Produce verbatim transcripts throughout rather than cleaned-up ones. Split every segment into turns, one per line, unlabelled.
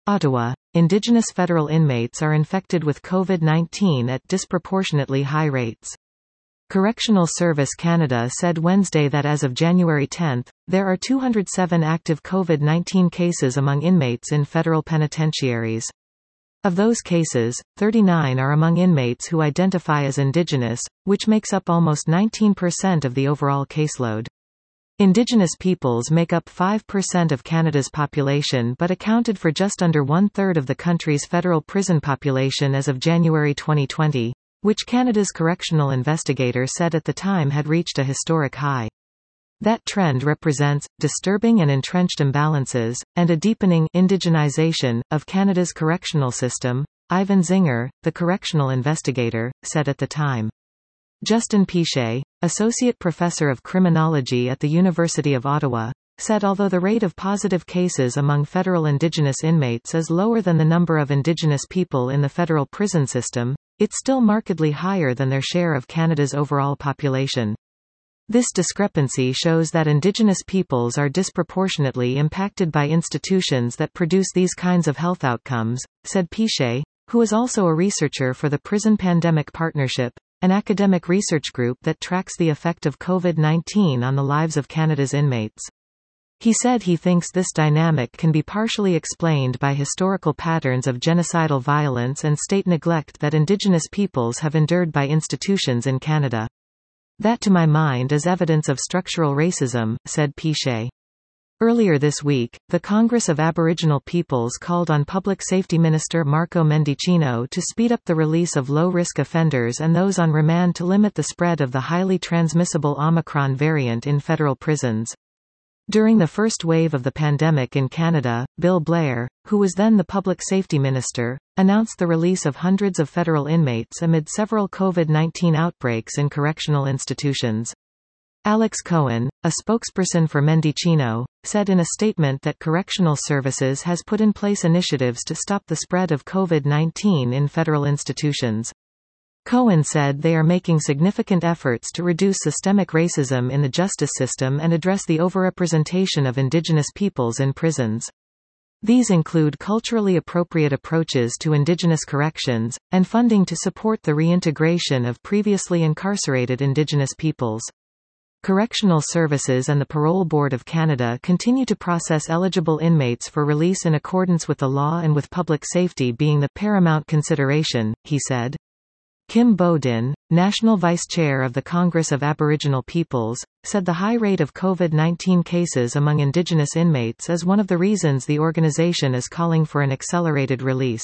Ottawa. Indigenous federal inmates are infected with COVID nineteen at disproportionately high rates. Correctional Service Canada said Wednesday that as of January tenth, there are two hundred seven active COVID nineteen cases among inmates in federal penitentiaries. Of those cases, thirty-nine are among inmates who identify as Indigenous, which makes up almost nineteen percent of the overall caseload. Indigenous peoples make up five percent of Canada's population but accounted for just under one-third of the country's federal prison population as of January twenty twenty, which Canada's correctional investigator said at the time had reached a historic high. That trend represents disturbing and entrenched imbalances, and a deepening indigenization of Canada's correctional system, Ivan Zinger, the correctional investigator, said at the time. Justin Piche, associate professor of criminology at the University of Ottawa, said although the rate of positive cases among federal Indigenous inmates is lower than the number of Indigenous people in the federal prison system, it's still markedly higher than their share of Canada's overall population. This discrepancy shows that Indigenous peoples are disproportionately impacted by institutions that produce these kinds of health outcomes, said Piche, who is also a researcher for the Prison Pandemic Partnership, an academic research group that tracks the effect of COVID nineteen on the lives of Canada's inmates. He said he thinks this dynamic can be partially explained by historical patterns of genocidal violence and state neglect that Indigenous peoples have endured by institutions in Canada. That to my mind is evidence of structural racism, said Piche. Earlier this week, the Congress of Aboriginal Peoples called on Public Safety Minister Marco Mendicino to speed up the release of low-risk offenders and those on remand to limit the spread of the highly transmissible Omicron variant in federal prisons. During the first wave of the pandemic in Canada, Bill Blair, who was then the public safety minister, announced the release of hundreds of federal inmates amid several COVID nineteen outbreaks in correctional institutions. Alex Cohen, a spokesperson for Mendicino, said in a statement that Correctional Services has put in place initiatives to stop the spread of COVID nineteen in federal institutions. Cohen said they are making significant efforts to reduce systemic racism in the justice system and address the overrepresentation of Indigenous peoples in prisons. These include culturally appropriate approaches to Indigenous corrections, and funding to support the reintegration of previously incarcerated Indigenous peoples. Correctional Services and the Parole Board of Canada continue to process eligible inmates for release in accordance with the law and with public safety being the paramount consideration, he said. Kim Bodin, National Vice Chair of the Congress of Aboriginal Peoples, said the high rate of COVID nineteen cases among Indigenous inmates is one of the reasons the organization is calling for an accelerated release.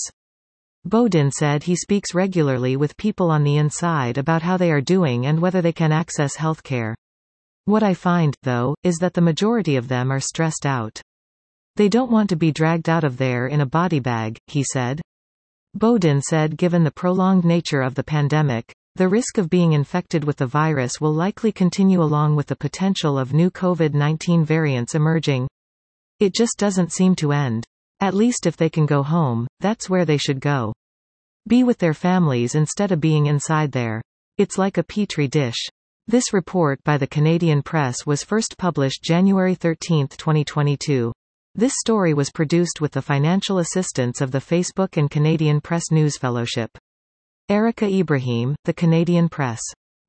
Bodin said he speaks regularly with people on the inside about how they are doing and whether they can access health care. What I find, though, is that the majority of them are stressed out. They don't want to be dragged out of there in a body bag, he said. Bodin said given the prolonged nature of the pandemic, the risk of being infected with the virus will likely continue along with the potential of new COVID nineteen variants emerging. It just doesn't seem to end. At least if they can go home, that's where they should go. Be with their families instead of being inside there. It's like a petri dish. This report by the Canadian Press was first published January thirteenth twenty twenty-two. This story was produced with the financial assistance of the Facebook and Canadian Press News Fellowship. Erica Ibrahim, The Canadian Press.